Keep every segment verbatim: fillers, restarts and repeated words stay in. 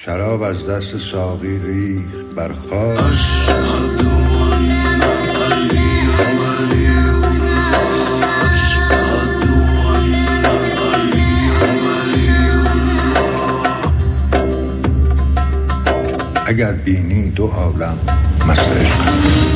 شراب از دست ساقی ریخت بر خاک. اشهد ان علی ولی الله، اشهد ان علی ولی الله. اگر بینی دو عالم مست عشق.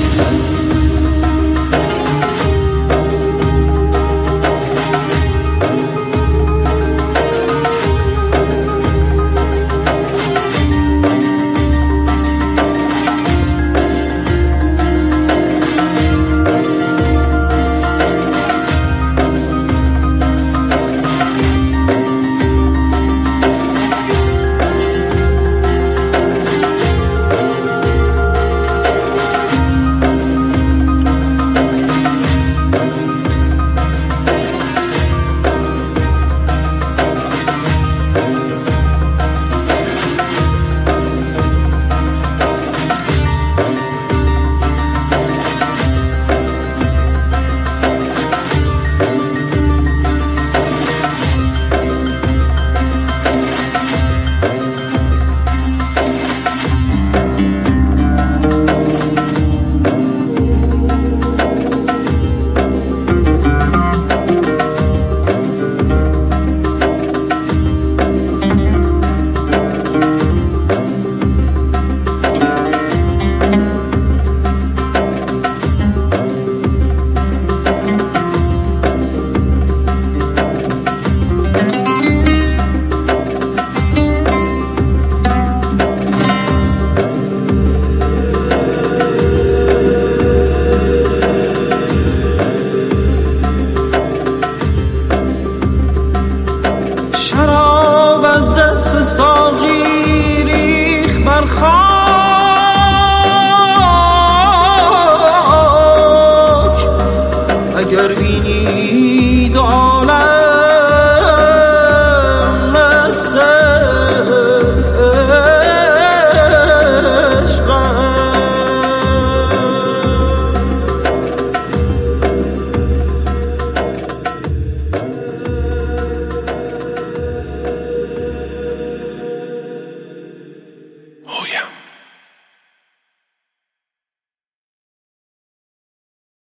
شراب از دست ساقی ریخت بر خاک. اگر بینی دو عالم